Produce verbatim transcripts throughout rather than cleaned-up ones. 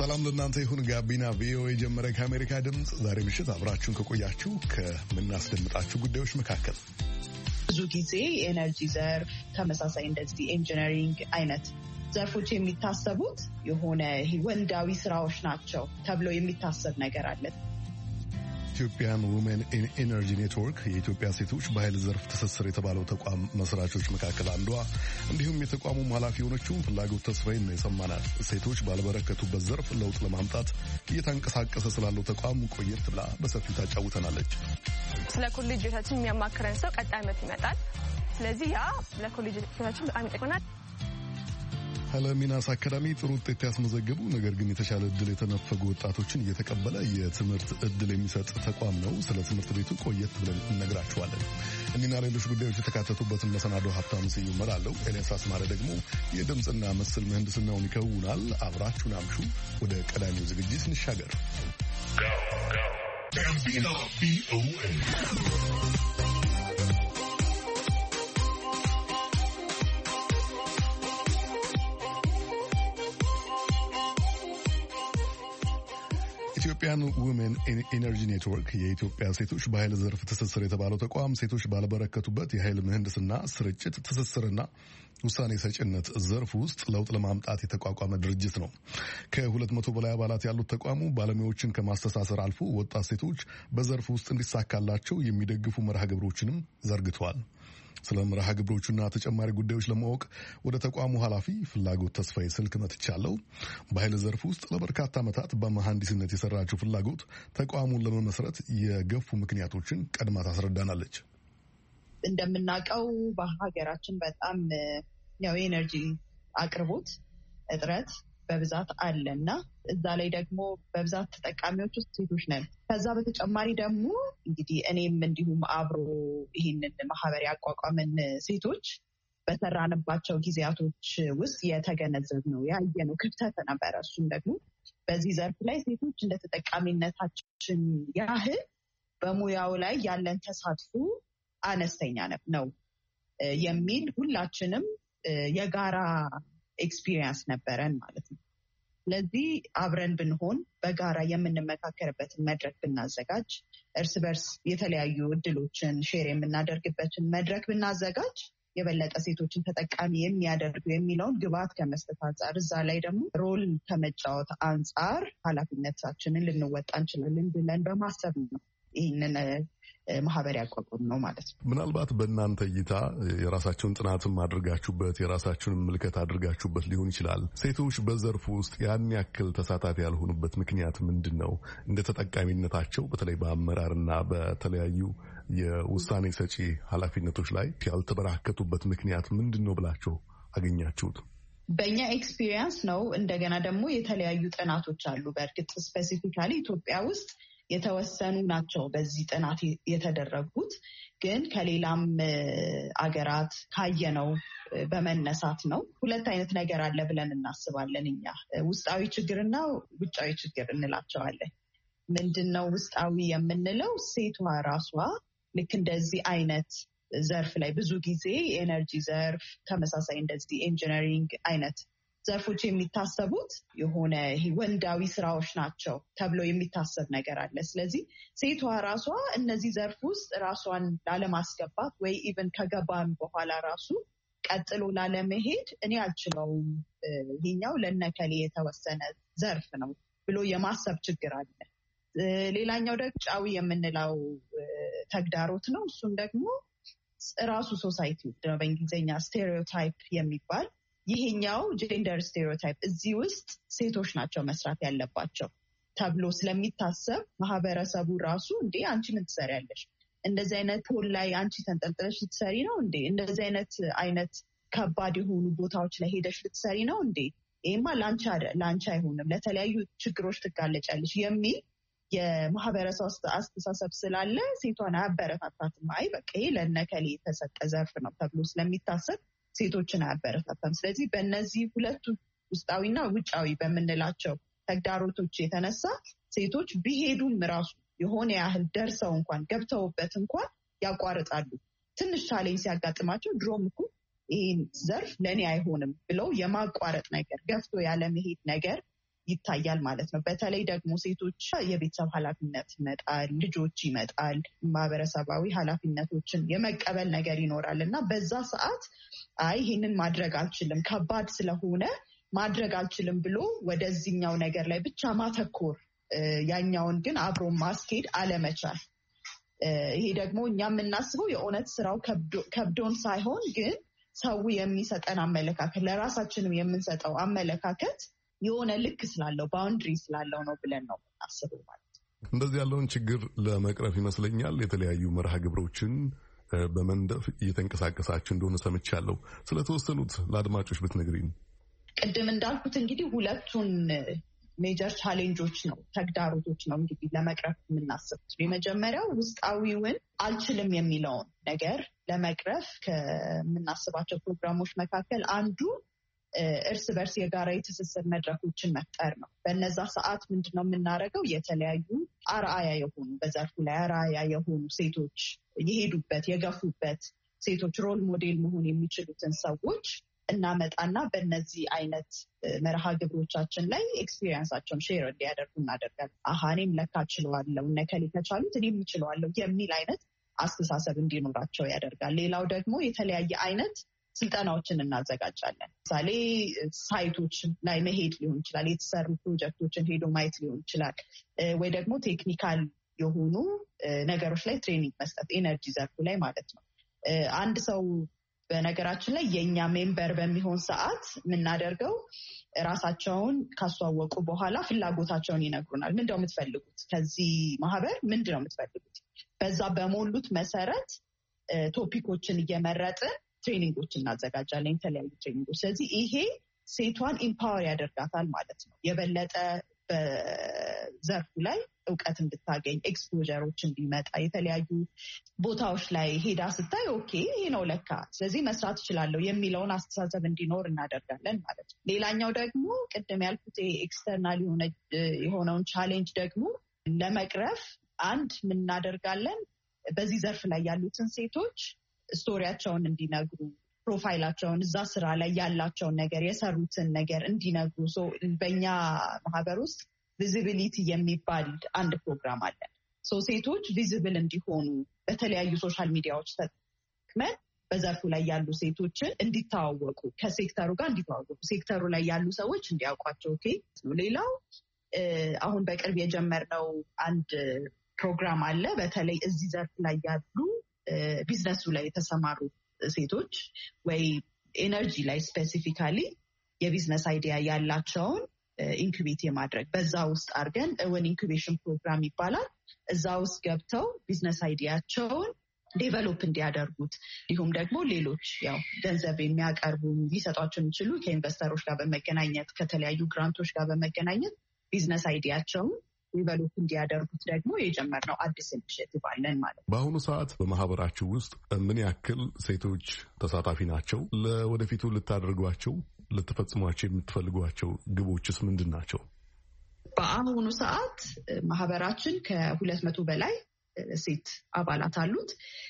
ሰላም ለእናንተ ይሁን። ጋቢና ቪኦኤ ጀመረ። ከአሜሪካ ድምፅ ዛሬ ምሽት አብራችሁን ከቆያችሁ ከምናስደምጣችሁ ጉዳዮች መካከል ብዙ ጊዜ የኤነርጂ ዘርፍ ተመሳሳይ እንደዚህ ኢንጂነሪንግ አይነት ዘርፎች የሚታሰቡት የሆነ ወንዳዊ ስራዎች ናቸው ተብሎ የሚታሰብ ነገር አለ። ኢትዮጵያን ውሜን ኢን ኢነርጂ ኔትወርክ የኢትዮጵያ ሴቶች በኃይል ዘርፍ ትስስር የተባለው ተቋም መስራቾች መካከል አንዷ እንዲሁም የተቋሙ ኃላፊ የሆነችው ፍላጎት ተስፋዬን የሰማናት ሴቶች ባልበረከቱበት ዘርፍ ለውጥ ለማምጣት እየተንቀሳቀሰ ስላለው ተቋም ቆየት ብላ በሰፊው ታጫውተናለች። ስለ ኮሌጆቻችን የሚያማክረን ሰው ቀጣይ ዓመት ይመጣል። ስለዚህ ያ ለኮሌጆቻችን በጣም ይጠቅመናል። ሀለሚናስ አካዳሚ ጥሩ ውጤት ያስመዘገቡ ነገር ግን የተሻለ እድል የተነፈጉ ወጣቶችን እየተቀበለ የትምህርት እድል የሚሰጥ ተቋም ነው። ስለ ትምህርት ቤቱ ቆየት ብለን እነግራችኋለን። እኒና ሌሎች ጉዳዮች የተካተቱበትን መሰናዶ ሀብታሙ ስዩም እመራለሁ። ኤልያስ አስማረ ደግሞ የድምፅና ምስል ምህንድስናውን ይከውናል። አብራችሁን አምሹ። ወደ ቀዳሚው ዝግጅት እንሻገር። ኢትዮጵያን ውሜን ኢን ኢነርጂ ኔትወርክ የኢትዮጵያ ሴቶች በኃይል ዘርፍ ትስስር የተባለው ተቋም ሴቶች ባልበረከቱበት የኃይል ምህንድስና፣ ስርጭት፣ ትስስርና ውሳኔ ሰጭነት ዘርፍ ውስጥ ለውጥ ለማምጣት የተቋቋመ ድርጅት ነው። ከሁለት መቶ በላይ አባላት ያሉት ተቋሙ ባለሙያዎችን ከማስተሳሰር አልፎ ወጣት ሴቶች በዘርፍ ውስጥ እንዲሳካላቸው የሚደግፉ መርሃ ግብሮችንም ዘርግተዋል። ስለ መርሃ ግብሮቹና ተጨማሪ ጉዳዮች ለማወቅ ወደ ተቋሙ ኃላፊ ፍላጎት ተስፋዬ ስልክ መጥቻለሁ። በኃይል ዘርፍ ውስጥ ለበርካታ ዓመታት በመሐንዲስነት የሰራችው ፍላጎት ተቋሙን ለመመስረት የገፉ ምክንያቶችን ቀድማ ታስረዳናለች። እንደምናውቀው በሀገራችን በጣም ያው የኤነርጂ አቅርቦት እጥረት በብዛት አለና እዛ ላይ ደግሞ በብዛት ተጠቃሚዎች ውስጥ ሴቶች ነን። ከዛ በተጨማሪ ደግሞ እንግዲህ እኔም እንዲሁም አብሮ ይህንን ማህበር ያቋቋመን ሴቶች በሰራንባቸው ጊዜያቶች ውስጥ የተገነዘብነው ያየነው ክፍተት ነበረ። እሱም ደግሞ በዚህ ዘርፍ ላይ ሴቶች እንደ ተጠቃሚነታችን ያህል በሙያው ላይ ያለን ተሳትፎ አነስተኛ ነው የሚል ሁላችንም የጋራ ኤክስፒሪየንስ ነበረን ማለት ነው። ስለዚህ አብረን ብንሆን በጋራ የምንመካከርበትን መድረክ ብናዘጋጅ፣ እርስ በርስ የተለያዩ እድሎችን ሼር የምናደርግበትን መድረክ ብናዘጋጅ የበለጠ ሴቶችን ተጠቃሚ የሚያደርጉ የሚለውን ግብዓት ከመስጠት አንጻር እዛ ላይ ደግሞ ሮል ከመጫወት አንጻር ኃላፊነታችንን ልንወጣ እንችላለን ብለን በማሰብ ነው ይህንን ማህበር ያቋቋም ነው ማለት ነው። ምናልባት በእናንተ እይታ የራሳችሁን ጥናትም አድርጋችሁበት የራሳችሁን ምልከት አድርጋችሁበት ሊሆን ይችላል። ሴቶች በዘርፉ ውስጥ ያን ያክል ተሳታፊ ያልሆኑበት ምክንያት ምንድን ነው? እንደ ተጠቃሚነታቸው በተለይ በአመራርና በተለያዩ የውሳኔ ሰጪ ኃላፊነቶች ላይ ያልተበራከቱበት ምክንያት ምንድን ነው ብላችሁ አገኛችሁት? በእኛ ኤክስፒሪየንስ ነው። እንደገና ደግሞ የተለያዩ ጥናቶች አሉ። በእርግጥ ስፔሲፊካሊ ኢትዮጵያ ውስጥ የተወሰኑ ናቸው በዚህ ጥናት የተደረጉት፣ ግን ከሌላም አገራት ካየነው በመነሳት ነው። ሁለት አይነት ነገር አለ ብለን እናስባለን እኛ። ውስጣዊ ችግርና ውጫዊ ችግር እንላቸዋለን። ምንድነው ውስጣዊ የምንለው? ሴቷ ራሷ ልክ እንደዚህ አይነት ዘርፍ ላይ ብዙ ጊዜ የኤነርጂ ዘርፍ ተመሳሳይ እንደዚህ ኢንጂነሪንግ አይነት ዘርፎች የሚታሰቡት የሆነ ወንዳዊ ስራዎች ናቸው ተብሎ የሚታሰብ ነገር አለ። ስለዚህ ሴቷ ራሷ እነዚህ ዘርፍ ውስጥ ራሷን ላለማስገባት ወይ ኢቨን ከገባን በኋላ ራሱ ቀጥሎ ላለመሄድ እኔ አልችለውም፣ ይሄኛው ለነከሌ የተወሰነ ዘርፍ ነው ብሎ የማሰብ ችግር አለ። ሌላኛው ደግሞ ጫዊ የምንለው ተግዳሮት ነው። እሱም ደግሞ ራሱ ሶሳይቲ ነው፣ በእንግሊዝኛ ስቴሪዮታይፕ የሚባል ይሄኛው ጄንደር ስቴሪዮታይፕ እዚህ ውስጥ ሴቶች ናቸው መስራት ያለባቸው ተብሎ ስለሚታሰብ ማህበረሰቡ ራሱ እንዴ አንቺ ምን ትሰሪያለሽ? እንደዚህ አይነት ፖል ላይ አንቺ ተንጠልጥለሽ ልትሰሪ ነው እንዴ? እንደዚህ አይነት አይነት ከባድ የሆኑ ቦታዎች ላይ ሄደሽ ልትሰሪ ነው እንዴ? ይሄማ ላንቺ ላንቺ አይሆንም፣ ለተለያዩ ችግሮች ትጋለጫለሽ የሚል የማህበረሰብ አስተሳሰብ ስላለ ሴቷን አያበረታታትም። አይ በቃ ይሄ ለነከሌ የተሰጠ ዘርፍ ነው ተብሎ ስለሚታሰብ ሴቶችን አያበረታታም። ስለዚህ በእነዚህ ሁለቱ ውስጣዊና ውጫዊ በምንላቸው ተግዳሮቶች የተነሳ ሴቶች ቢሄዱም ራሱ የሆነ ያህል ደርሰው እንኳን ገብተውበት እንኳን ያቋርጣሉ። ትንሽ ቻሌንጅ ሲያጋጥማቸው ድሮም እኮ ይህን ዘርፍ ለእኔ አይሆንም ብለው የማቋረጥ ነገር፣ ገፍቶ ያለመሄድ ነገር ይታያል ማለት ነው። በተለይ ደግሞ ሴቶች የቤተሰብ ኃላፊነት ይመጣል፣ ልጆች ይመጣል፣ ማህበረሰባዊ ኃላፊነቶችን የመቀበል ነገር ይኖራል እና በዛ ሰዓት አይ ይህንን ማድረግ አልችልም፣ ከባድ ስለሆነ ማድረግ አልችልም ብሎ ወደዚህኛው ነገር ላይ ብቻ ማተኮር፣ ያኛውን ግን አብሮ ማስኬድ አለመቻል። ይሄ ደግሞ እኛ የምናስበው የእውነት ስራው ከብዶን ሳይሆን ግን ሰው የሚሰጠን አመለካከት፣ ለራሳችንም የምንሰጠው አመለካከት የሆነ ልክ ስላለው ባውንድሪ ስላለው ነው ብለን ነው የምናስበው ማለት ነው። እንደዚህ ያለውን ችግር ለመቅረፍ ይመስለኛል የተለያዩ መርሃ ግብሮችን በመንደፍ እየተንቀሳቀሳችሁ እንደሆነ ሰምቻለሁ። ስለተወሰኑት ለአድማጮች ብትነግሪኝ። ቅድም እንዳልኩት እንግዲህ ሁለቱን ሜጀር ቻሌንጆች ነው ተግዳሮቶች ነው እንግዲህ ለመቅረፍ የምናስቡት። የመጀመሪያው ውስጣዊውን አልችልም የሚለውን ነገር ለመቅረፍ ከምናስባቸው ፕሮግራሞች መካከል አንዱ እርስ በርስ የጋራ የትስስር መድረኮችን መፍጠር ነው። በነዛ ሰዓት ምንድነው የምናደርገው? የተለያዩ አርአያ የሆኑ በዘርፉ ላይ አርአያ የሆኑ ሴቶች የሄዱበት የገፉበት ሴቶች ሮል ሞዴል መሆን የሚችሉትን ሰዎች እናመጣና በእነዚህ አይነት መርሃ ግብሮቻችን ላይ ኤክስፒሪየንሳቸውን ሼር እንዲያደርጉ እናደርጋለን። አሃ እኔም ለካ ችለዋለሁ፣ እነ ከሌ ከቻሉት እኔም እችለዋለሁ የሚል አይነት አስተሳሰብ እንዲኖራቸው ያደርጋል። ሌላው ደግሞ የተለያየ አይነት ስልጠናዎችን እናዘጋጃለን። ምሳሌ ሳይቶች ላይ መሄድ ሊሆን ይችላል፣ የተሰሩ ፕሮጀክቶችን ሄዶ ማየት ሊሆን ይችላል፣ ወይ ደግሞ ቴክኒካል የሆኑ ነገሮች ላይ ትሬኒንግ መስጠት፣ ኤነርጂ ዘርፉ ላይ ማለት ነው። አንድ ሰው በነገራችን ላይ የኛ ሜምበር በሚሆን ሰዓት የምናደርገው ራሳቸውን ካስተዋወቁ በኋላ ፍላጎታቸውን ይነግሩናል። ምንድነው የምትፈልጉት? ከዚህ ማህበር ምንድነው የምትፈልጉት? በዛ በሞሉት መሰረት ቶፒኮችን እየመረጥን ትሬኒንጎች እናዘጋጃለን፣ የተለያዩ ትሬኒንጎች። ስለዚህ ይሄ ሴቷን ኢምፓወር ያደርጋታል ማለት ነው። የበለጠ በዘርፉ ላይ እውቀት እንድታገኝ፣ ኤክስፖጀሮች እንዲመጣ፣ የተለያዩ ቦታዎች ላይ ሄዳ ስታይ ኦኬ ይሄ ነው ለካ ስለዚህ መስራት እችላለሁ የሚለውን አስተሳሰብ እንዲኖር እናደርጋለን ማለት ነው። ሌላኛው ደግሞ ቅድም ያልኩት ኤክስተርናል የሆነውን ቻሌንጅ ደግሞ ለመቅረፍ አንድ ምን እናደርጋለን? በዚህ ዘርፍ ላይ ያሉትን ሴቶች ስቶሪያቸውን እንዲነግሩ፣ ፕሮፋይላቸውን፣ እዛ ስራ ላይ ያላቸውን ነገር የሰሩትን ነገር እንዲነግሩ። በእኛ ማህበር ውስጥ ቪዚቢሊቲ የሚባል አንድ ፕሮግራም አለ። ሴቶች ቪዚብል እንዲሆኑ በተለያዩ ሶሻል ሚዲያዎች ተጠቅመን በዘርፉ ላይ ያሉ ሴቶችን እንዲተዋወቁ፣ ከሴክተሩ ጋር እንዲተዋወቁ፣ ሴክተሩ ላይ ያሉ ሰዎች እንዲያውቋቸው። ኦኬ ሌላው አሁን በቅርብ የጀመርነው አንድ ፕሮግራም አለ። በተለይ እዚህ ዘርፍ ላይ ያሉ ቢዝነሱ ላይ የተሰማሩ ሴቶች ወይ ኤነርጂ ላይ ስፔሲፊካሊ የቢዝነስ አይዲያ ያላቸውን ኢንኩቤት የማድረግ በዛ ውስጥ አድርገን እውን ኢንኩቤሽን ፕሮግራም ይባላል። እዛ ውስጥ ገብተው ቢዝነስ አይዲያቸውን ዴቨሎፕ እንዲያደርጉት፣ እንዲሁም ደግሞ ሌሎች ያው ገንዘብ የሚያቀርቡ ሊሰጧቸው የሚችሉ ከኢንቨስተሮች ጋር በመገናኘት ከተለያዩ ግራንቶች ጋር በመገናኘት ቢዝነስ አይዲያቸውን ዲቨሎፕ እንዲያደርጉት ደግሞ የጀመርነው አዲስ ኢኒሼቲቭ አለን ማለት ነው። በአሁኑ ሰዓት በማህበራችሁ ውስጥ ምን ያክል ሴቶች ተሳታፊ ናቸው? ለወደፊቱ ልታደርጓቸው ልትፈጽሟቸው የምትፈልጓቸው ግቦችስ ምንድን ናቸው? በአሁኑ ሰዓት ማህበራችን ከሁለት መቶ በላይ ሴት አባላት አሉት።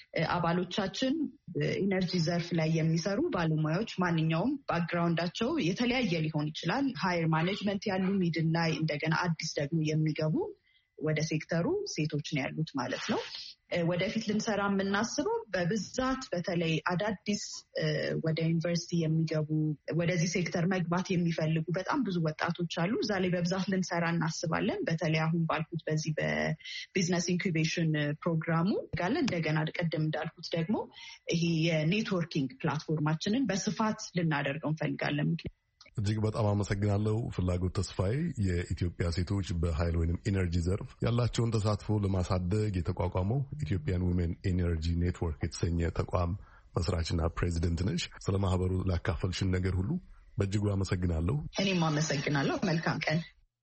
አባሎቻችን ኢነርጂ ዘርፍ ላይ የሚሰሩ ባለሙያዎች፣ ማንኛውም ባክግራውንዳቸው የተለያየ ሊሆን ይችላል። ሃየር ማኔጅመንት ያሉ፣ ሚድል ላይ፣ እንደገና አዲስ ደግሞ የሚገቡ ወደ ሴክተሩ ሴቶች ነው ያሉት ማለት ነው። ወደፊት ልንሰራ የምናስበው በብዛት በተለይ አዳዲስ ወደ ዩኒቨርሲቲ የሚገቡ ወደዚህ ሴክተር መግባት የሚፈልጉ በጣም ብዙ ወጣቶች አሉ። እዛ ላይ በብዛት ልንሰራ እናስባለን። በተለይ አሁን ባልኩት በዚህ በቢዝነስ ኢንኩቤሽን ፕሮግራሙ ጋር እንደገና ቀደም እንዳልኩት ደግሞ ይሄ የኔትወርኪንግ ፕላትፎርማችንን በስፋት ልናደርገው እንፈልጋለን። እጅግ በጣም አመሰግናለሁ። ፍላጎት ተስፋዬ የኢትዮጵያ ሴቶች በኃይል ወይም ኢነርጂ ዘርፍ ያላቸውን ተሳትፎ ለማሳደግ የተቋቋመው ኢትዮጵያን ዊሜን ኢነርጂ ኔትወርክ የተሰኘ ተቋም መስራችና ፕሬዚደንት ነሽ። ስለ ማህበሩ ላካፈልሽን ነገር ሁሉ በእጅጉ አመሰግናለሁ። እኔም አመሰግናለሁ። መልካም ቀን።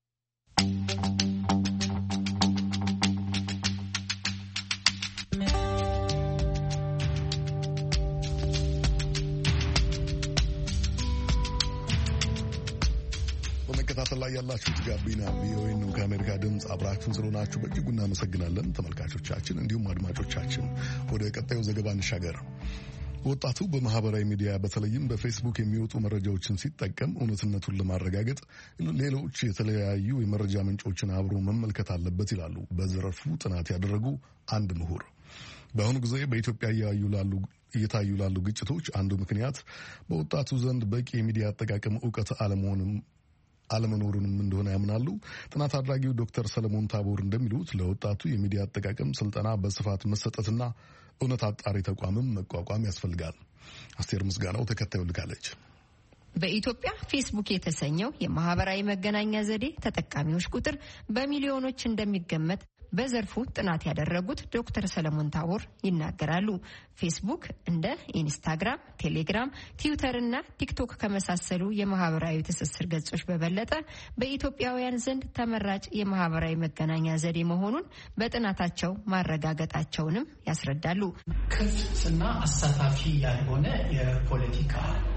በመከታተል ላይ ያላችሁት ጋቢና ቪኦኤ ነው። ከአሜሪካ ድምፅ አብራችሁን ስለሆናችሁ በእጅጉ እናመሰግናለን ተመልካቾቻችን፣ እንዲሁም አድማጮቻችን። ወደ ቀጣዩ ዘገባ እንሻገር። ወጣቱ በማህበራዊ ሚዲያ በተለይም በፌስቡክ የሚወጡ መረጃዎችን ሲጠቀም እውነትነቱን ለማረጋገጥ ሌሎች የተለያዩ የመረጃ ምንጮችን አብሮ መመልከት አለበት ይላሉ በዘርፉ ጥናት ያደረጉ አንድ ምሁር። በአሁኑ ጊዜ በኢትዮጵያ እየታዩ ላሉ ግጭቶች አንዱ ምክንያት በወጣቱ ዘንድ በቂ የሚዲያ አጠቃቀም እውቀት አለመሆንም አለመኖሩንም እንደሆነ ያምናሉ። ጥናት አድራጊው ዶክተር ሰለሞን ታቦር እንደሚሉት ለወጣቱ የሚዲያ አጠቃቀም ስልጠና በስፋት መሰጠትና እውነት አጣሪ ተቋምም መቋቋም ያስፈልጋል። አስቴር ምስጋናው ተከታዩ ልካለች። በኢትዮጵያ ፌስቡክ የተሰኘው የማህበራዊ መገናኛ ዘዴ ተጠቃሚዎች ቁጥር በሚሊዮኖች እንደሚገመት በዘርፉ ጥናት ያደረጉት ዶክተር ሰለሞን ታቦር ይናገራሉ። ፌስቡክ እንደ ኢንስታግራም፣ ቴሌግራም፣ ትዊተር እና ቲክቶክ ከመሳሰሉ የማህበራዊ ትስስር ገጾች በበለጠ በኢትዮጵያውያን ዘንድ ተመራጭ የማህበራዊ መገናኛ ዘዴ መሆኑን በጥናታቸው ማረጋገጣቸውንም ያስረዳሉ። ክፍትና አሳታፊ ያልሆነ የፖለቲካ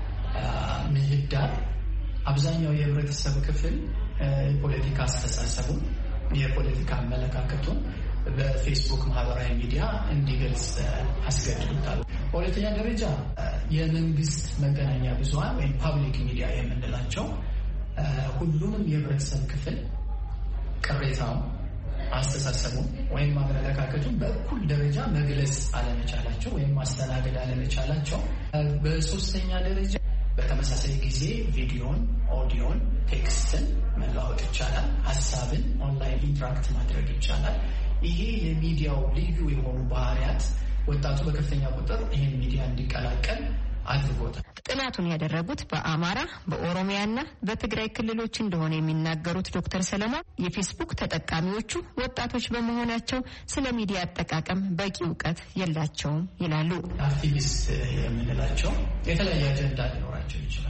ምህዳር አብዛኛው የህብረተሰብ ክፍል የፖለቲካ አስተሳሰቡን የፖለቲካ አመለካከቱን በፌስቡክ ማህበራዊ ሚዲያ እንዲገልጽ አስገድዶታል። በሁለተኛ ደረጃ የመንግስት መገናኛ ብዙሃን ወይም ፓብሊክ ሚዲያ የምንላቸው ሁሉንም የህብረተሰብ ክፍል ቅሬታውን፣ አስተሳሰቡን ወይም አመለካከቱን በእኩል ደረጃ መግለጽ አለመቻላቸው ወይም ማስተናገድ አለመቻላቸው። በሶስተኛ ደረጃ በተመሳሳይ ጊዜ ቪዲዮን፣ ኦዲዮን፣ ቴክስትን መለዋወጥ ይቻላል። ሀሳብን ኦንላይን ኢንተራክት ማድረግ ይቻላል። ይሄ የሚዲያው ልዩ የሆኑ ባህሪያት ወጣቱ በከፍተኛ ቁጥር ይህን ሚዲያ እንዲቀላቀል አድርጎታል። ጥናቱን ያደረጉት በአማራ በኦሮሚያና በትግራይ ክልሎች እንደሆነ የሚናገሩት ዶክተር ሰለሞን የፌስቡክ ተጠቃሚዎቹ ወጣቶች በመሆናቸው ስለ ሚዲያ አጠቃቀም በቂ እውቀት የላቸውም ይላሉ። አክቲቪስት የምንላቸው የተለያየ አጀንዳ ሊኖራቸው ይችላል።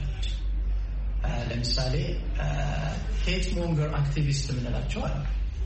ለምሳሌ ሄት ሞንገር አክቲቪስት የምንላቸው አሉ።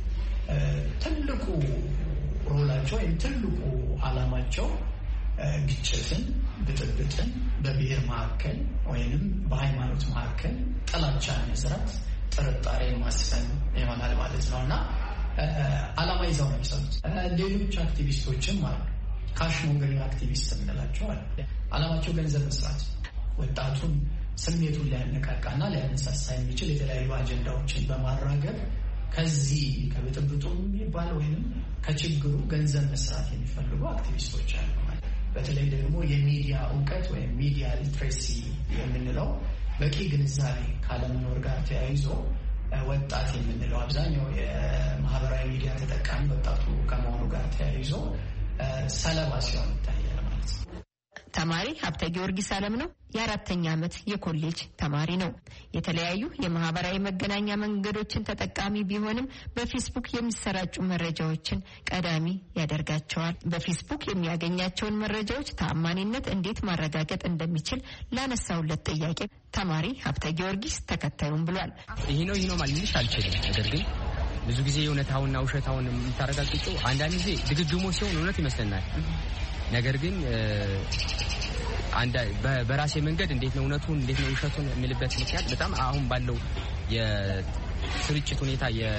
ትልቁ ሮላቸው ወይም ትልቁ አላማቸው ግጭትን፣ ብጥብጥን በብሔር መካከል ወይንም በሃይማኖት መካከል ጥላቻን መስራት፣ ጥርጣሬ ማስፈን ይሆናል ማለት ነው እና አላማ ይዘው ነው የሚሰሩት። ሌሎች አክቲቪስቶችም አሉ። ካሽ ሞንገሪንግ አክቲቪስት የምንላቸው አሉ። አላማቸው ገንዘብ መስራት፣ ወጣቱን ስሜቱን ሊያነቃቃና ሊያነሳሳ የሚችል የተለያዩ አጀንዳዎችን በማራገብ ከዚህ ከብጥብጡ የሚባል ወይንም ከችግሩ ገንዘብ መስራት የሚፈልጉ አክቲቪስቶች አሉ ማለት። በተለይ ደግሞ የሚዲያ እውቀት ወይም ሚዲያ ሊትሬሲ የምንለው በቂ ግንዛቤ ካለመኖር ጋር ተያይዞ ወጣት የምንለው አብዛኛው የማህበራዊ ሚዲያ ተጠቃሚ ወጣቱ ከመሆኑ ጋር ተያይዞ ሰለባ ሲሆን ይታያል ማለት ነው። ተማሪ ሀብተ ጊዮርጊስ አለም ነው። የአራተኛ ዓመት የኮሌጅ ተማሪ ነው። የተለያዩ የማህበራዊ መገናኛ መንገዶችን ተጠቃሚ ቢሆንም በፌስቡክ የሚሰራጩ መረጃዎችን ቀዳሚ ያደርጋቸዋል። በፌስቡክ የሚያገኛቸውን መረጃዎች ተአማኒነት እንዴት ማረጋገጥ እንደሚችል ላነሳውለት ጥያቄ ተማሪ ሀብተ ጊዮርጊስ ተከታዩን ብሏል። ይሄ ነው ይሄ ነው ማለት አልችልም። ነገር ግን ብዙ ጊዜ እውነታውንና ውሸታውን የምታረጋግጠው አንዳንድ ጊዜ ድግግሞሽ ሲሆን እውነት ይመስለናል። ነገር ግን አንድ በራሴ መንገድ እንዴት ነው እውነቱን እንዴት ነው ውሸቱን የሚልበት ምክንያት በጣም አሁን ባለው የስርጭት ሁኔታ የ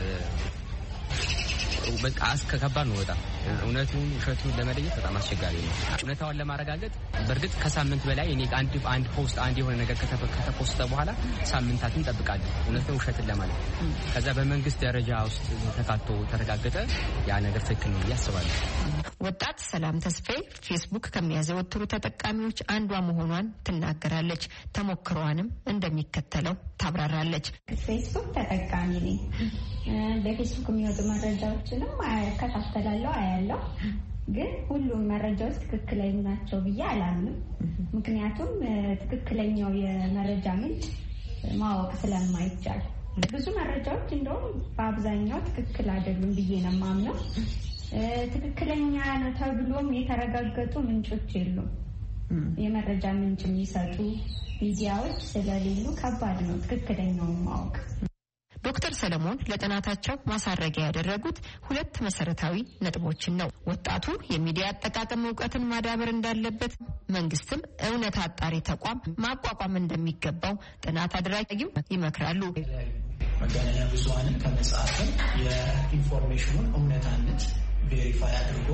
በቃ አስከባድ ነው። በጣም እውነቱን ውሸቱን ለመለየት በጣም አስቸጋሪ ነው። እውነታውን ለማረጋገጥ በእርግጥ ከሳምንት በላይ እኔ አንድ አንድ ፖስት አንድ የሆነ ነገር ከተፖስተ በኋላ ሳምንታትን እንጠብቃለን እውነቱን ውሸትን ለማለት። ከዛ በመንግስት ደረጃ ውስጥ ተካቶ ተረጋገጠ ያ ነገር ትክክል ነው ያስባለሁ። ወጣት ሰላም ተስፋዬ ፌስቡክ ከሚያዘወትሩ ተጠቃሚዎች አንዷ መሆኗን ትናገራለች። ተሞክሯንም እንደሚከተለው ታብራራለች። ፌስቡክ ተጠቃሚ ነኝ። በፌስቡክ የሚወጡ መረጃዎችንም አከታተላለሁ፣ አያለሁ። ግን ሁሉም መረጃዎች ትክክለኛ ናቸው ብዬ አላምንም። ምክንያቱም ትክክለኛው የመረጃ ምንጭ ማወቅ ስለማይቻል ብዙ መረጃዎች እንደውም በአብዛኛው ትክክል አይደሉም ብዬ ነው የማምነው። ትክክለኛ ነው ተብሎም የተረጋገጡ ምንጮች የሉም። የመረጃ ምንጭ የሚሰጡ ሚዲያዎች ስለሌሉ ከባድ ነው ትክክለኛውን ማወቅ። ዶክተር ሰለሞን ለጥናታቸው ማሳረጊያ ያደረጉት ሁለት መሰረታዊ ነጥቦችን ነው። ወጣቱ የሚዲያ አጠቃቀም እውቀትን ማዳበር እንዳለበት፣ መንግስትም እውነት አጣሪ ተቋም ማቋቋም እንደሚገባው ጥናት አድራጊው ይመክራሉ። መገናኛ ብዙሃንን ከመጽሐፍም የኢንፎርሜሽኑን እውነታነት ቬሪፋይ አድርጎ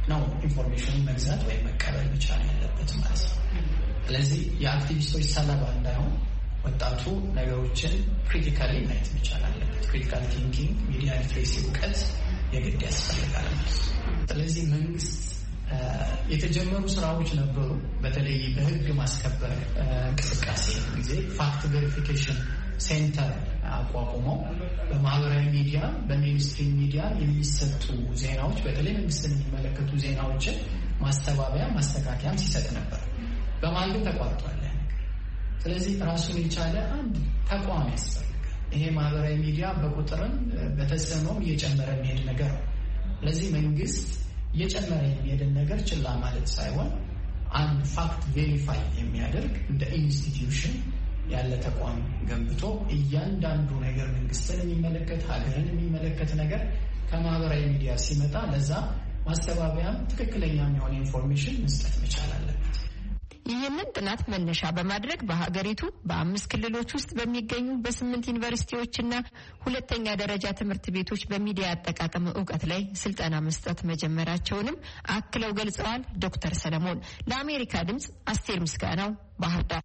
ነው ኢንፎርሜሽን መግዛት ወይም መቀበል መቻል ያለበት ማለት ነው። ስለዚህ የአክቲቪስቶች ሰለባ እንዳይሆን ወጣቱ ነገሮችን ክሪቲካሊ ማየት መቻል አለበት። ክሪቲካል ቲንኪንግ፣ ሚዲያ ሊትሬሲ እውቀት የግድ ያስፈልጋል ማለት ነው። ስለዚህ መንግስት የተጀመሩ ስራዎች ነበሩ። በተለይ በህግ ማስከበር እንቅስቃሴ ጊዜ ፋክት ቬሪፊኬሽን ሴንተር አቋቁመው በማህበራዊ ሚዲያ በሜንስትሪም ሚዲያ የሚሰጡ ዜናዎች በተለይ መንግስትን የሚመለከቱ ዜናዎችን ማስተባበያ ማስተካከያም ሲሰጥ ነበር። በመሀል ግን ተቋርጧል። ስለዚህ ራሱን የቻለ አንድ ተቋም ያስፈልጋል። ይሄ ማህበራዊ ሚዲያ በቁጥርም በተጽዕኖም እየጨመረ የሚሄድ ነገር ነው። ስለዚህ መንግስት እየጨመረ የሚሄድን ነገር ችላ ማለት ሳይሆን አንድ ፋክት ቬሪፋይ የሚያደርግ እንደ ኢንስቲትዩሽን ያለ ተቋም ገንብቶ እያንዳንዱ ነገር መንግስትን የሚመለከት ሀገርን የሚመለከት ነገር ከማህበራዊ ሚዲያ ሲመጣ ለዛ ማስተባበያም ትክክለኛ የሆነ ኢንፎርሜሽን መስጠት መቻል አለበት። ይህንን ጥናት መነሻ በማድረግ በሀገሪቱ በአምስት ክልሎች ውስጥ በሚገኙ በስምንት ዩኒቨርሲቲዎችና ሁለተኛ ደረጃ ትምህርት ቤቶች በሚዲያ አጠቃቀም እውቀት ላይ ስልጠና መስጠት መጀመራቸውንም አክለው ገልጸዋል። ዶክተር ሰለሞን ለአሜሪካ ድምጽ አስቴር ምስጋናው ባህር ዳር።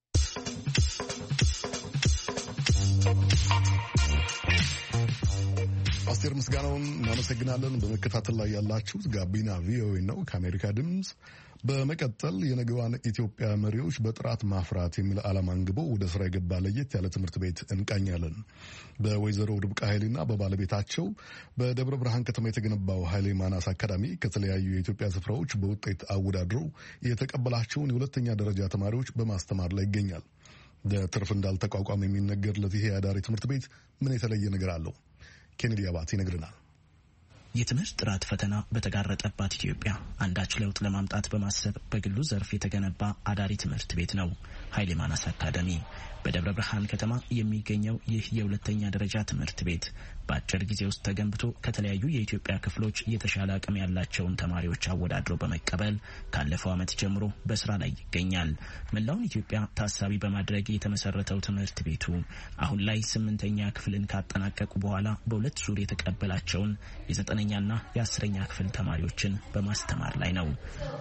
አስቴር ምስጋናውን እናመሰግናለን። በመከታተል ላይ ያላችሁት ጋቢና ቪኦኤ ነው ከአሜሪካ ድምጽ። በመቀጠል የነገዋን ኢትዮጵያ መሪዎች በጥራት ማፍራት የሚል ዓላማ አንግቦ ወደ ስራ የገባ ለየት ያለ ትምህርት ቤት እንቃኛለን። በወይዘሮ ርብቃ ኃይሌና በባለቤታቸው በደብረ ብርሃን ከተማ የተገነባው ኃይሌ ማናስ አካዳሚ ከተለያዩ የኢትዮጵያ ስፍራዎች በውጤት አወዳድረው የተቀበላቸውን የሁለተኛ ደረጃ ተማሪዎች በማስተማር ላይ ይገኛል። ለትርፍ እንዳልተቋቋም የሚነገርለት ይሄ አዳሪ ትምህርት ቤት ምን የተለየ ነገር አለው? ኬኔዲ አባት ይነግረናል። የትምህርት ጥራት ፈተና በተጋረጠባት ኢትዮጵያ አንዳች ለውጥ ለማምጣት በማሰብ በግሉ ዘርፍ የተገነባ አዳሪ ትምህርት ቤት ነው ኃይሌ ማናስ አካዳሚ። በደብረ ብርሃን ከተማ የሚገኘው ይህ የሁለተኛ ደረጃ ትምህርት ቤት በአጭር ጊዜ ውስጥ ተገንብቶ ከተለያዩ የኢትዮጵያ ክፍሎች የተሻለ አቅም ያላቸውን ተማሪዎች አወዳድሮ በመቀበል ካለፈው ዓመት ጀምሮ በስራ ላይ ይገኛል። መላውን ኢትዮጵያ ታሳቢ በማድረግ የተመሰረተው ትምህርት ቤቱ አሁን ላይ ስምንተኛ ክፍልን ካጠናቀቁ በኋላ በሁለት ዙር የተቀበላቸውን የዘጠነኛና የአስረኛ ክፍል ተማሪዎችን በማስተማር ላይ ነው።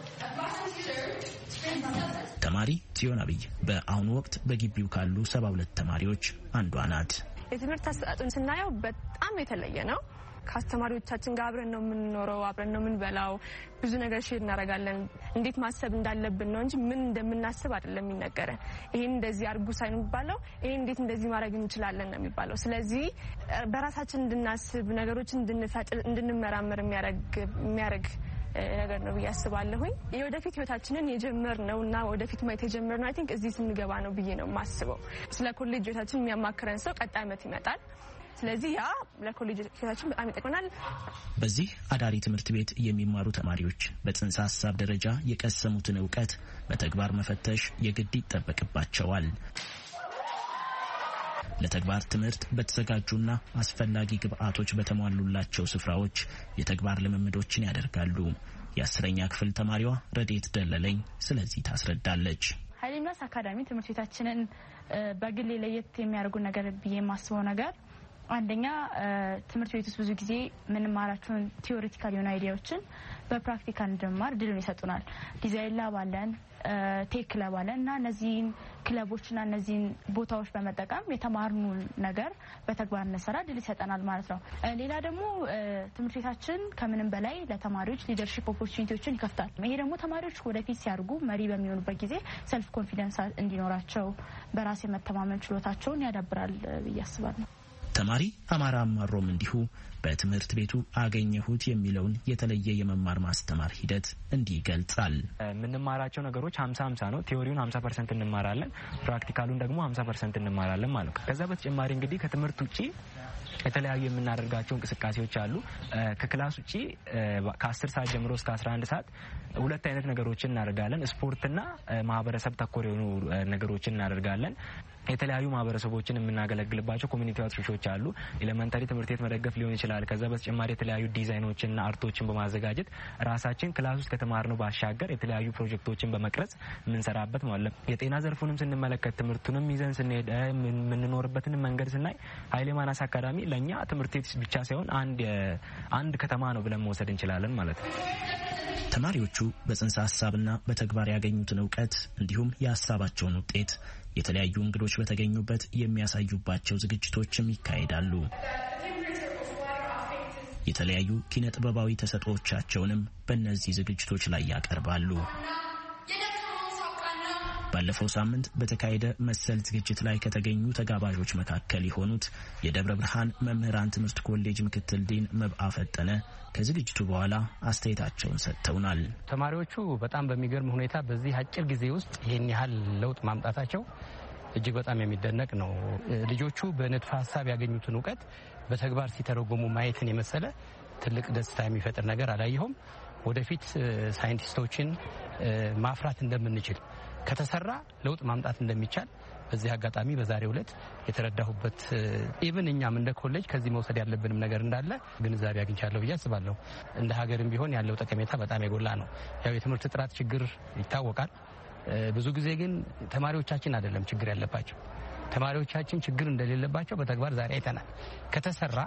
ተማሪ ጽዮን አብይ በአሁኑ ወቅት በግቢው ካሉ ሰባ ሁለት ተማሪዎች አንዷ ናት። የትምህርት አሰጣጡን ስናየው በጣም የተለየ ነው። ከአስተማሪዎቻችን ጋር አብረን ነው የምንኖረው፣ አብረን ነው የምንበላው፣ ብዙ ነገር ሼር እናደርጋለን። እንዴት ማሰብ እንዳለብን ነው እንጂ ምን እንደምናስብ አይደለም የሚነገረን። ይሄን እንደዚህ አድርጉ ሳይሆን የሚባለው ይሄን እንዴት እንደዚህ ማድረግ እንችላለን ነው የሚባለው። ስለዚህ በራሳችን እንድናስብ፣ ነገሮችን እንድንፈጥር፣ እንድንመራመር የሚያደርግ የሚያደርግ ነገር ነው ብዬ አስባለሁኝ። የወደፊት ህይወታችንን የጀመርነው እና ወደፊት ማየት የጀመርነው አይ ቲንክ እዚህ ስንገባ ነው ብዬ ነው የማስበው። ስለ ኮሌጅ ህይወታችን የሚያማክረን ሰው ቀጣይ ዓመት ይመጣል። ስለዚህ ያ ለኮሌጅ ህይወታችን በጣም ይጠቅመናል። በዚህ አዳሪ ትምህርት ቤት የሚማሩ ተማሪዎች በጽንሰ ሀሳብ ደረጃ የቀሰሙትን እውቀት በተግባር መፈተሽ የግድ ይጠበቅባቸዋል። ለተግባር ትምህርት በተዘጋጁና አስፈላጊ ግብአቶች በተሟሉላቸው ስፍራዎች የተግባር ልምምዶችን ያደርጋሉ። የአስረኛ ክፍል ተማሪዋ ረዴት ደለለኝ ስለዚህ ታስረዳለች። ኃይሌ ማናስ አካዳሚ ትምህርት ቤታችንን በግሌ ለየት የሚያደርጉ ነገር ብዬ የማስበው ነገር አንደኛ ትምህርት ቤት ውስጥ ብዙ ጊዜ የምንማራቸውን ቲዮሪቲካል የሆኑ አይዲያዎችን በፕራክቲካል እንድንማር ድልን ይሰጡናል። ዲዛይን ላብ አለን፣ ቴክ ክለብ አለን እና እነዚህን ክለቦችና እነዚህን ቦታዎች በመጠቀም የተማርኑን ነገር በተግባር እንሰራ ድል ይሰጠናል ማለት ነው። ሌላ ደግሞ ትምህርት ቤታችን ከምንም በላይ ለተማሪዎች ሊደርሺፕ ኦፖርቹኒቲዎችን ይከፍታል። ይሄ ደግሞ ተማሪዎች ወደፊት ሲያድጉ መሪ በሚሆኑበት ጊዜ ሰልፍ ኮንፊደንስ እንዲኖራቸው፣ በራስ የመተማመን ችሎታቸውን ያዳብራል ብዬ አስባለሁ። ተማሪ አማራ አማሮም እንዲሁ በትምህርት ቤቱ አገኘሁት የሚለውን የተለየ የመማር ማስተማር ሂደት እንዲህ ይገልጻል። የምንማራቸው ነገሮች ሀምሳ ሀምሳ ነው። ቲዮሪውን ሀምሳ ፐርሰንት እንማራለን፣ ፕራክቲካሉን ደግሞ ሀምሳ ፐርሰንት እንማራለን ማለት ነው። ከዛ በተጨማሪ እንግዲህ ከትምህርት ውጭ የተለያዩ የምናደርጋቸው እንቅስቃሴዎች አሉ። ከክላስ ውጪ ከአስር ሰዓት ጀምሮ እስከ አስራ አንድ ሰዓት ሁለት አይነት ነገሮችን እናደርጋለን። ስፖርትና ማህበረሰብ ተኮር የሆኑ ነገሮችን እናደርጋለን። የተለያዩ ማህበረሰቦችን የምናገለግልባቸው ኮሚኒቲ አውትሪቾች አሉ። ኤሌመንታሪ ትምህርት ቤት መደገፍ ሊሆን ይችላል። ከዛ በተጨማሪ የተለያዩ ዲዛይኖችንና አርቶችን በማዘጋጀት ራሳችን ክላስ ውስጥ ከተማርነው ባሻገር የተለያዩ ፕሮጀክቶችን በመቅረጽ የምንሰራበት ማለት ነው። የጤና ዘርፉንም ስንመለከት ትምህርቱንም ይዘን ስንሄድ የምንኖርበትን መንገድ ስናይ ኃይሌ ማናስ አካዳሚ ለእኛ ትምህርት ቤት ብቻ ሳይሆን አንድ አንድ ከተማ ነው ብለን መውሰድ እንችላለን ማለት ነው። ተማሪዎቹ በጽንሰ ሐሳብና በተግባር ያገኙትን ዕውቀት እንዲሁም የሐሳባቸውን ውጤት የተለያዩ እንግዶች በተገኙበት የሚያሳዩባቸው ዝግጅቶችም ይካሄዳሉ። የተለያዩ ኪነ ጥበባዊ ተሰጥኦቻቸውንም በእነዚህ ዝግጅቶች ላይ ያቀርባሉ። ባለፈው ሳምንት በተካሄደ መሰል ዝግጅት ላይ ከተገኙ ተጋባዦች መካከል የሆኑት የደብረ ብርሃን መምህራን ትምህርት ኮሌጅ ምክትል ዲን መብአ ፈጠነ ከዝግጅቱ በኋላ አስተያየታቸውን ሰጥተውናል። ተማሪዎቹ በጣም በሚገርም ሁኔታ በዚህ አጭር ጊዜ ውስጥ ይህን ያህል ለውጥ ማምጣታቸው እጅግ በጣም የሚደነቅ ነው። ልጆቹ በንድፈ ሐሳብ ያገኙትን ዕውቀት በተግባር ሲተረጎሙ ማየትን የመሰለ ትልቅ ደስታ የሚፈጥር ነገር አላየሁም። ወደፊት ሳይንቲስቶችን ማፍራት እንደምንችል ከተሰራ ለውጥ ማምጣት እንደሚቻል በዚህ አጋጣሚ በዛሬው ዕለት የተረዳሁበት ኢቭን እኛም እንደ ኮሌጅ ከዚህ መውሰድ ያለብንም ነገር እንዳለ ግንዛቤ አግኝቻለሁ ብዬ አስባለሁ። እንደ ሀገርም ቢሆን ያለው ጠቀሜታ በጣም የጎላ ነው። ያው የትምህርት ጥራት ችግር ይታወቃል። ብዙ ጊዜ ግን ተማሪዎቻችን አይደለም ችግር ያለባቸው። ተማሪዎቻችን ችግር እንደሌለባቸው በተግባር ዛሬ አይተናል። ከተሰራ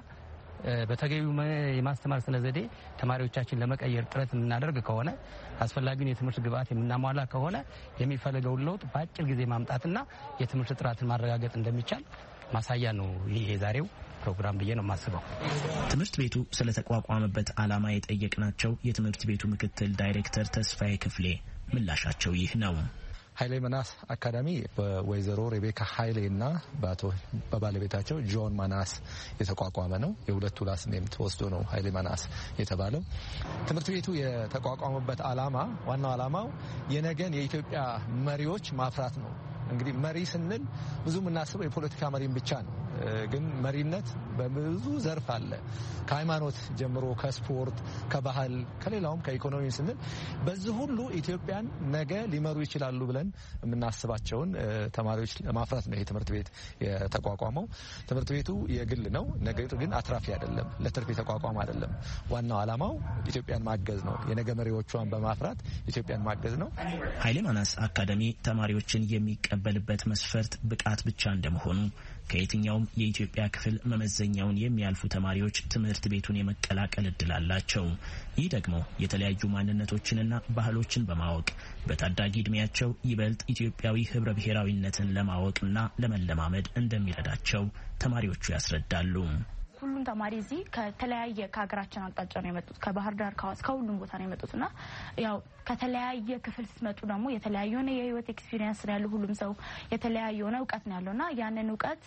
በተገቢው የማስተማር ስነ ዘዴ ተማሪዎቻችን ለመቀየር ጥረት የምናደርግ ከሆነ አስፈላጊውን የትምህርት ግብዓት የምናሟላ ከሆነ የሚፈልገውን ለውጥ በአጭር ጊዜ ማምጣትና የትምህርት ጥራትን ማረጋገጥ እንደሚቻል ማሳያ ነው ይሄ የዛሬው ፕሮግራም ብዬ ነው የማስበው። ትምህርት ቤቱ ስለተቋቋመበት ዓላማ የጠየቅናቸው የትምህርት ቤቱ ምክትል ዳይሬክተር ተስፋዬ ክፍሌ ምላሻቸው ይህ ነው። ኃይሌ መናስ አካዳሚ በወይዘሮ ሬቤካ ኃይሌ እና በአቶ በባለቤታቸው ጆን ማናስ የተቋቋመ ነው። የሁለቱ ላስ ኔም ተወስዶ ነው ኃይሌ መናስ የተባለው። ትምህርት ቤቱ የተቋቋመበት ዓላማ ዋናው ዓላማው የነገን የኢትዮጵያ መሪዎች ማፍራት ነው። እንግዲህ መሪ ስንል ብዙ የምናስበው የፖለቲካ መሪን ብቻ ነው። ግን መሪነት በብዙ ዘርፍ አለ። ከሃይማኖት ጀምሮ ከስፖርት፣ ከባህል፣ ከሌላውም ከኢኮኖሚ ስንል በዚህ ሁሉ ኢትዮጵያን ነገ ሊመሩ ይችላሉ ብለን የምናስባቸውን ተማሪዎች ለማፍራት ነው ይሄ ትምህርት ቤት የተቋቋመው። ትምህርት ቤቱ የግል ነው፣ ነገር ግን አትራፊ አይደለም፣ ለትርፍ የተቋቋመ አይደለም። ዋናው ዓላማው ኢትዮጵያን ማገዝ ነው። የነገ መሪዎቿን በማፍራት ኢትዮጵያን ማገዝ ነው። ኃይሌ ማናስ አካዳሚ ተማሪዎችን የሚቀበልበት መስፈርት ብቃት ብቻ እንደመሆኑ ከየትኛውም የኢትዮጵያ ክፍል መመዘኛውን የሚያልፉ ተማሪዎች ትምህርት ቤቱን የመቀላቀል እድል አላቸው። ይህ ደግሞ የተለያዩ ማንነቶችንና ባህሎችን በማወቅ በታዳጊ እድሜያቸው ይበልጥ ኢትዮጵያዊ ህብረ ብሔራዊነትን ለማወቅና ለመለማመድ እንደሚረዳቸው ተማሪዎቹ ያስረዳሉ። ሁሉም ተማሪ እዚህ ከተለያየ ከሀገራችን አቅጣጫ ነው የመጡት። ከባህር ዳር ከሐዋሳ ከሁሉም ቦታ ነው የመጡትና ያው ከተለያየ ክፍል ሲመጡ ደግሞ የተለያየ የሆነ የህይወት ኤክስፒሪየንስ ነው ያለው። ሁሉም ሰው የተለያየ የሆነ እውቀት ነው ያለውና ያንን እውቀት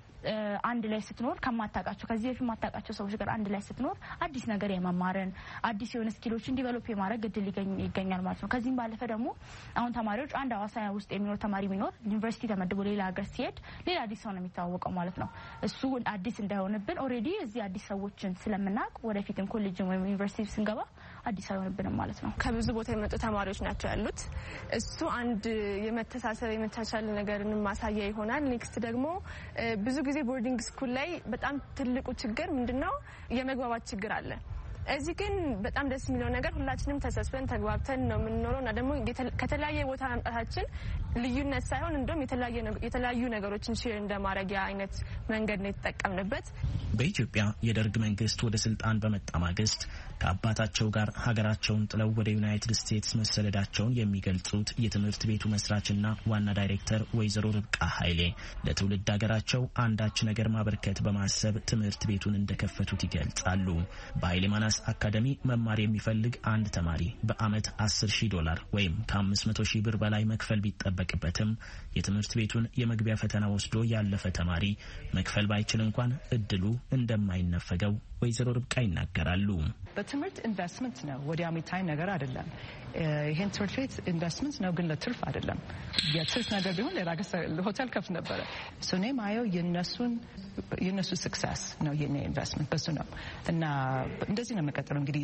አንድ ላይ ስትኖር ከማታውቃቸው ከዚህ በፊት ማታውቃቸው ሰዎች ጋር አንድ ላይ ስትኖር አዲስ ነገር የመማርን አዲስ የሆነ ስኪሎችን ዲቨሎፕ የማድረግ እድል ይገኛል ማለት ነው። ከዚህም ባለፈ ደግሞ አሁን ተማሪዎች አንድ ሐዋሳ ውስጥ የሚኖር ተማሪ ቢኖር ዩኒቨርሲቲ ተመድቦ ሌላ ሀገር ሲሄድ ሌላ አዲስ ሰው ነው የሚታወቀው ማለት ነው። እሱ አዲስ እንዳይሆንብን ኦልሬዲ እዚህ አዲስ ሰዎችን ስለምናውቅ ወደፊትም ኮሌጅ ወይም ዩኒቨርሲቲ ስንገባ አዲስ አይሆንብንም ማለት ነው። ከብዙ ቦታ የመጡ ተማሪዎች ናቸው ያሉት። እሱ አንድ የመተሳሰብ የመቻቻል ነገርን ማሳያ ይሆናል። ኔክስት ደግሞ ብዙ ጊዜ ቦርዲንግ ስኩል ላይ በጣም ትልቁ ችግር ምንድነው? የመግባባት ችግር አለ። እዚህ ግን በጣም ደስ የሚለው ነገር ሁላችንም ተሰብስበን ተግባብተን ነው የምንኖረው እና ደግሞ ከተለያየ ቦታ መምጣታችን ልዩነት ሳይሆን እንደውም የተለያዩ ነገሮችን ሼር እንደማድረጊያ አይነት መንገድ ነው የተጠቀምንበት። በኢትዮጵያ የደርግ መንግስት ወደ ስልጣን በመጣ ማግስት ከአባታቸው ጋር ሀገራቸውን ጥለው ወደ ዩናይትድ ስቴትስ መሰደዳቸውን የሚገልጹት የትምህርት ቤቱ መስራችና ዋና ዳይሬክተር ወይዘሮ ርብቃ ኃይሌ ለትውልድ ሀገራቸው አንዳች ነገር ማበርከት በማሰብ ትምህርት ቤቱን እንደከፈቱት ይገልጻሉ። በኃይሌ ማናስ አካዳሚ መማር የሚፈልግ አንድ ተማሪ በአመት አስር ሺህ ዶላር ወይም ከአምስት መቶ ሺህ ብር በላይ መክፈል ቢጠበቅበትም የትምህርት ቤቱን የመግቢያ ፈተና ወስዶ ያለፈ ተማሪ መክፈል ባይችል እንኳን እድሉ እንደማይነፈገው ወይዘሮ ርብቃ ይናገራሉ። በትምህርት ኢንቨስትመንት ነው፣ ወዲያ የሚታይ ነገር አይደለም። ይሄን ትምህርት ቤት ኢንቨስትመንት ነው፣ ግን ለትርፍ አይደለም። የትርፍ ነገር ቢሆን ሌላ ሆቴል ከፍት ነበረ። እኔ ማየው የነሱን የነሱ ስክሰስ ነው የኔ ኢንቨስትመንት በሱ ነው እና እንደዚህ ነው የምቀጥለው። እንግዲህ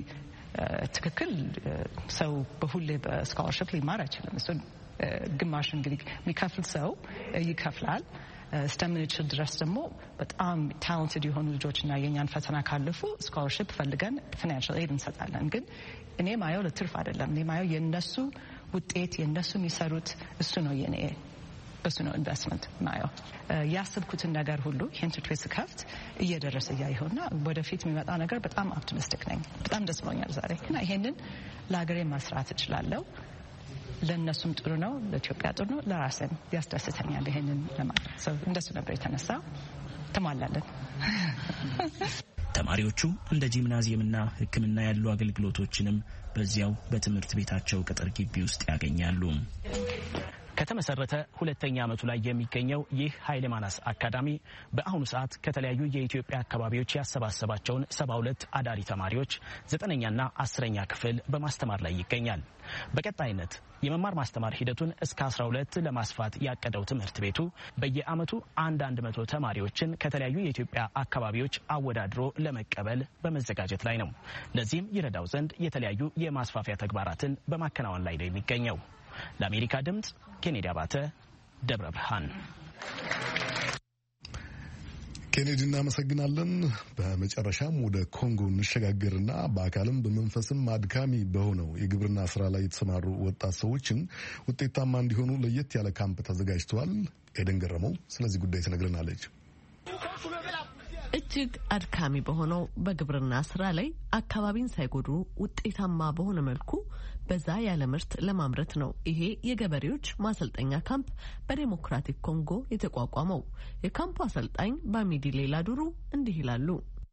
ትክክል ሰው በሁሌ በስኮላርሽፕ ሊማር አይችልም። እሱን ግማሽ እንግዲህ የሚከፍል ሰው ይከፍላል። እስከምንችል ድረስ ደግሞ በጣም ታለንትድ የሆኑ ልጆችና የኛን ፈተና ካለፉ ስኮላርሽፕ ፈልገን ፋይናንሻል ኤድ እንሰጣለን። ግን እኔ ማየው ለትርፍ አይደለም። እኔ ማየው የነሱ ውጤት የነሱ የሚሰሩት እሱ ነው የኔ በሱ ነው ኢንቨስትመንት ማየው። ያሰብኩትን ነገር ሁሉ ይህን ትምህርት ቤት ስከፍት እየደረሰ እያየሁና ወደፊት የሚመጣ ነገር በጣም ኦፕቲሚስቲክ ነኝ። በጣም ደስ ብሎኛል ዛሬ እና ይሄንን ለሀገሬ መስራት እችላለሁ። ለእነሱም ጥሩ ነው፣ ለኢትዮጵያ ጥሩ ነው፣ ለራሴም ያስደስተኛል ይሄንን ለማድረግ። እንደሱ ነበር የተነሳ ተሟላለን። ተማሪዎቹ እንደ ጂምናዚየምና ሕክምና ያሉ አገልግሎቶችንም በዚያው በትምህርት ቤታቸው ቅጥር ግቢ ውስጥ ያገኛሉ። ከተመሰረተ ሁለተኛ ዓመቱ ላይ የሚገኘው ይህ ኃይለ ማናስ አካዳሚ በአሁኑ ሰዓት ከተለያዩ የኢትዮጵያ አካባቢዎች ያሰባሰባቸውን ሰባ ሁለት አዳሪ ተማሪዎች ዘጠነኛና አስረኛ ክፍል በማስተማር ላይ ይገኛል። በቀጣይነት የመማር ማስተማር ሂደቱን እስከ አስራ ሁለት ለማስፋት ያቀደው ትምህርት ቤቱ በየዓመቱ አንድ አንድ መቶ ተማሪዎችን ከተለያዩ የኢትዮጵያ አካባቢዎች አወዳድሮ ለመቀበል በመዘጋጀት ላይ ነው። ለዚህም ይረዳው ዘንድ የተለያዩ የማስፋፊያ ተግባራትን በማከናወን ላይ ነው የሚገኘው። ለአሜሪካ ድምፅ ኬኔዲ አባተ ደብረ ብርሃን። ኬኔዲ እናመሰግናለን። በመጨረሻም ወደ ኮንጎ እንሸጋገርና በአካልም በመንፈስም አድካሚ በሆነው የግብርና ስራ ላይ የተሰማሩ ወጣት ሰዎችን ውጤታማ እንዲሆኑ ለየት ያለ ካምፕ ተዘጋጅተዋል። ኤደን ገረመው ስለዚህ ጉዳይ ትነግረናለች። እጅግ አድካሚ በሆነው በግብርና ስራ ላይ አካባቢን ሳይጎዱ ውጤታማ በሆነ መልኩ በዛ ያለ ምርት ለማምረት ነው ይሄ የገበሬዎች ማሰልጠኛ ካምፕ በዴሞክራቲክ ኮንጎ የተቋቋመው። የካምፑ አሰልጣኝ ባሚዲ ሌላ ዱሩ እንዲህ ይላሉ።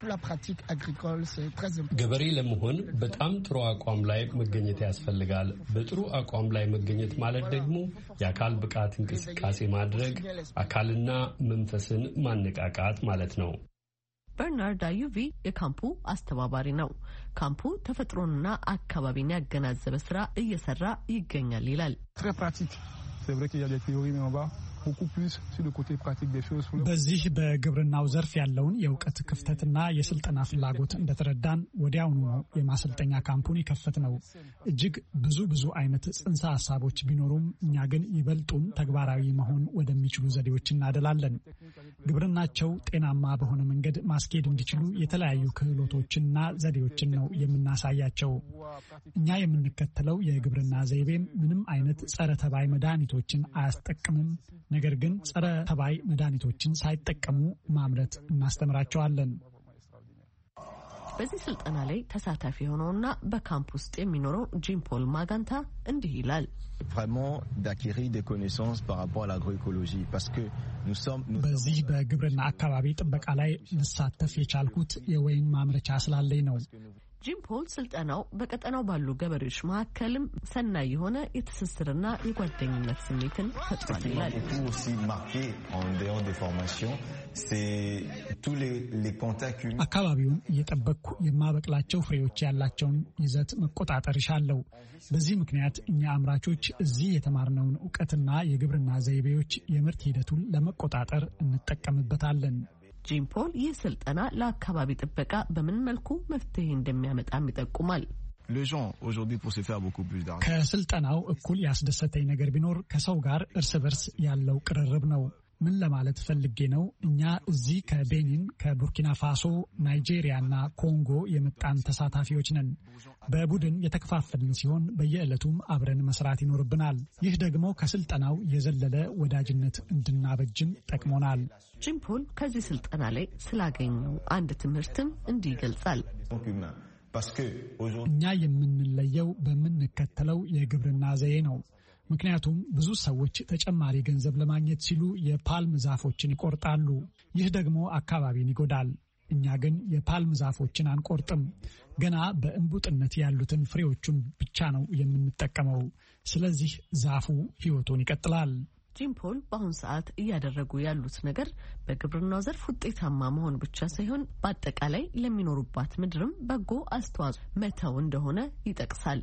ገበሬ ለመሆን በጣም ጥሩ አቋም ላይ መገኘት ያስፈልጋል። በጥሩ አቋም ላይ መገኘት ማለት ደግሞ የአካል ብቃት እንቅስቃሴ ማድረግ፣ አካልና መንፈስን ማነቃቃት ማለት ነው። በርናርድ አዩቪ የካምፑ አስተባባሪ ነው። ካምፑ ተፈጥሮንና አካባቢን ያገናዘበ ስራ እየሰራ ይገኛል ይላል። በዚህ በግብርናው ዘርፍ ያለውን የእውቀት ክፍተትና የስልጠና ፍላጎት እንደተረዳን ወዲያውኑ ነው የማሰልጠኛ ካምፑን የከፈት ነው። እጅግ ብዙ ብዙ አይነት ጽንሰ ሀሳቦች ቢኖሩም እኛ ግን ይበልጡን ተግባራዊ መሆን ወደሚችሉ ዘዴዎች እናደላለን። ግብርናቸው ጤናማ በሆነ መንገድ ማስኬድ እንዲችሉ የተለያዩ ክህሎቶችንና ዘዴዎችን ነው የምናሳያቸው። እኛ የምንከተለው የግብርና ዘይቤም ምንም አይነት ጸረ ተባይ መድኃኒቶችን አያስጠቅምም። ነገር ግን ጸረ ተባይ መድኃኒቶችን ሳይጠቀሙ ማምረት እናስተምራቸዋለን። በዚህ ስልጠና ላይ ተሳታፊ የሆነውና በካምፕ ውስጥ የሚኖረው ጂም ፖል ማጋንታ እንዲህ ይላል። በዚህ በግብርና አካባቢ ጥበቃ ላይ ልሳተፍ የቻልኩት የወይን ማምረቻ ስላለኝ ነው። ጂም ፖል ስልጠናው በቀጠናው ባሉ ገበሬዎች መካከልም ሰናይ የሆነ የትስስርና የጓደኝነት ስሜትን ፈጥሯል ይላል። አካባቢውን እየጠበቅኩ የማበቅላቸው ፍሬዎች ያላቸውን ይዘት መቆጣጠር ይሻለው። በዚህ ምክንያት እኛ አምራቾች እዚህ የተማርነውን እውቀትና የግብርና ዘይቤዎች የምርት ሂደቱን ለመቆጣጠር እንጠቀምበታለን። ጂም ፖል ይህ ስልጠና ለአካባቢ ጥበቃ በምን መልኩ መፍትሄ እንደሚያመጣም ይጠቁማል። ከስልጠናው እኩል ያስደሰተኝ ነገር ቢኖር ከሰው ጋር እርስ በርስ ያለው ቅርርብ ነው። ምን ለማለት ፈልጌ ነው? እኛ እዚህ ከቤኒን፣ ከቡርኪና ፋሶ፣ ናይጄሪያና ኮንጎ የመጣን ተሳታፊዎች ነን። በቡድን የተከፋፈልን ሲሆን በየዕለቱም አብረን መስራት ይኖርብናል። ይህ ደግሞ ከስልጠናው የዘለለ ወዳጅነት እንድናበጅም ጠቅሞናል። ጂም ፖል ከዚህ ስልጠና ላይ ስላገኘው አንድ ትምህርትም እንዲህ ይገልጻል። እኛ የምንለየው በምንከተለው የግብርና ዘዬ ነው። ምክንያቱም ብዙ ሰዎች ተጨማሪ ገንዘብ ለማግኘት ሲሉ የፓልም ዛፎችን ይቆርጣሉ። ይህ ደግሞ አካባቢን ይጎዳል። እኛ ግን የፓልም ዛፎችን አንቆርጥም። ገና በእንቡጥነት ያሉትን ፍሬዎቹን ብቻ ነው የምንጠቀመው። ስለዚህ ዛፉ ሕይወቱን ይቀጥላል። ጂም ፖል በአሁኑ ሰዓት እያደረጉ ያሉት ነገር በግብርናው ዘርፍ ውጤታማ መሆን ብቻ ሳይሆን በአጠቃላይ ለሚኖሩባት ምድርም በጎ አስተዋጽኦ መተው እንደሆነ ይጠቅሳል።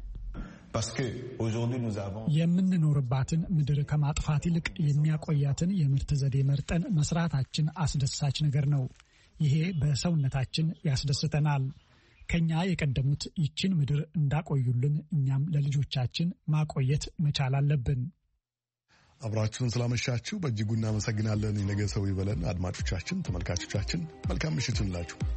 የምንኖርባትን ምድር ከማጥፋት ይልቅ የሚያቆያትን የምርት ዘዴ መርጠን መስራታችን አስደሳች ነገር ነው። ይሄ በሰውነታችን ያስደስተናል። ከኛ የቀደሙት ይችን ምድር እንዳቆዩልን እኛም ለልጆቻችን ማቆየት መቻል አለብን። አብራችሁን ስላመሻችሁ በእጅጉ እናመሰግናለን። የነገ ሰው ይበለን። አድማጮቻችን፣ ተመልካቾቻችን መልካም ምሽት ይሁንላችሁ።